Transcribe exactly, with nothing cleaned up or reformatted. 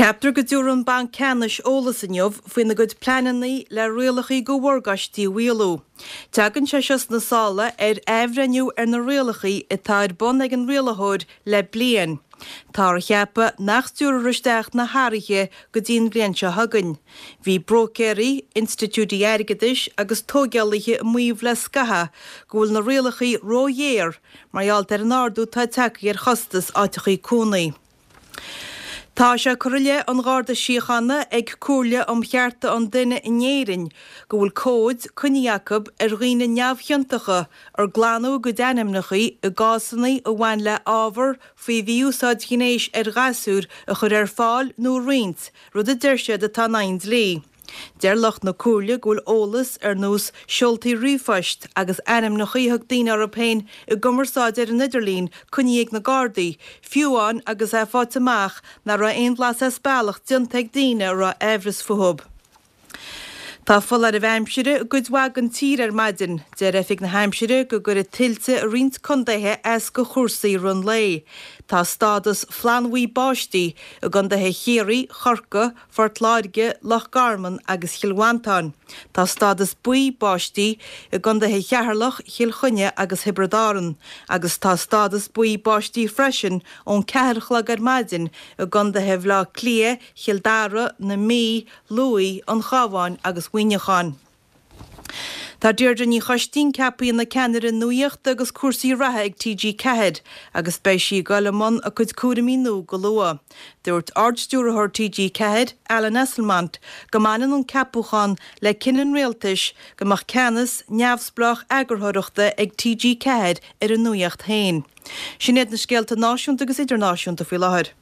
Ceaptar go dúran ban ceannis ólas inniuh faoin na gud pleananaí le rialachaí go bhhargaistí bhuialú. Teagann sé seos na sála ar éibhreniú ar na rialachaí atá ar bun ag an rialaitheoir le bliain. Tá cheappa nach dúraristeach na háirithe go dtíon bliainse thugann. Bhí Brocéirí, Institútaí Airgeadais agus tógealaithe muomh le scatha go bhfuil na rialachaí ródhéir marall ar an ardú tá tacaí ar chostas áitichaí cúnaí. Tá sé chuile an gáda síochanna ag cúrla am chearta an duine inéirin go bhfuil cóid Conn Jacob ar riine neamhcheantacha ar glanú go denimnachaí i gásannaí a bhain le ábhar faoi bhí úsáid gnééis ar gasúr a chur ar fáil nó riint rud a deirse de tá naid lí. Deirlach na cúrla gúil ólas ar nús seoltaí riomhphoist agus anim na chuíthag daoine Européin i gcumarsáid ar an Idirlín chuníag na Gardaí, fiúáin agus é fátamach na ra aon blas é spálaach diontaigh daoine ra éhras futhub. Tá full ar a bheimsire go dwaag an tír ar maidin, de raifig na heimsire go gur a tiltte a rint condaithe es go chósaí run lei. Tá stádas flanhuí báistí a gandathe chéirí, chorca, fortláirge, Lochgarman agus Chilwantáin. Tá stádas buí báistí a gandathe chearlach, Chilchunne agus Hibradáran, agus tá stádas buí báistí freisin ón cearchlag ar maidin a gandathe bhlá clia, Childara, na mí, Lúi, an Chábháin agus Huineáin. Tá dúirde ní chostín ceapaí na ceannar in nuíocht agus cuasaí ratha ag T G Cehead agus béisí galamon a chud cuairimí nó go lua. Dúirt ardstúrathir T G Cehead, Alan Esselmant, go manan an ceapúchan le cinan réaltais go mach ceannas neamhsplach agurthireachta ag T G Cehead ar an nuíocht hain. Sin éad na scéalta náisiúnta agus idirnáisiúnta faoi láthair.